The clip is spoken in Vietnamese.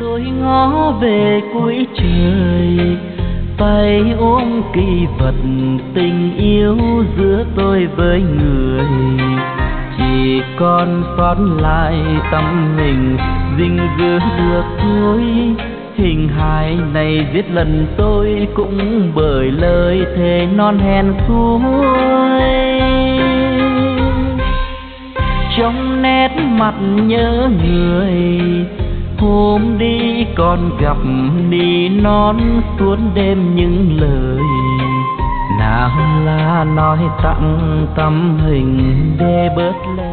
Tôi ngó về cuối trời, tay ôm kỷ vật tình yêu giữa tôi với người. Chỉ còn sót lại tấm hình gìn giữ được thôi. Hình hài này viết lần tôi cũng bởi lời thề non hẹn suối. Trong nét mặt nhớ người, hôm đi còn gặp ni non suốt đêm những lời. Nào là nói tặng tấm hình để bớt lệ.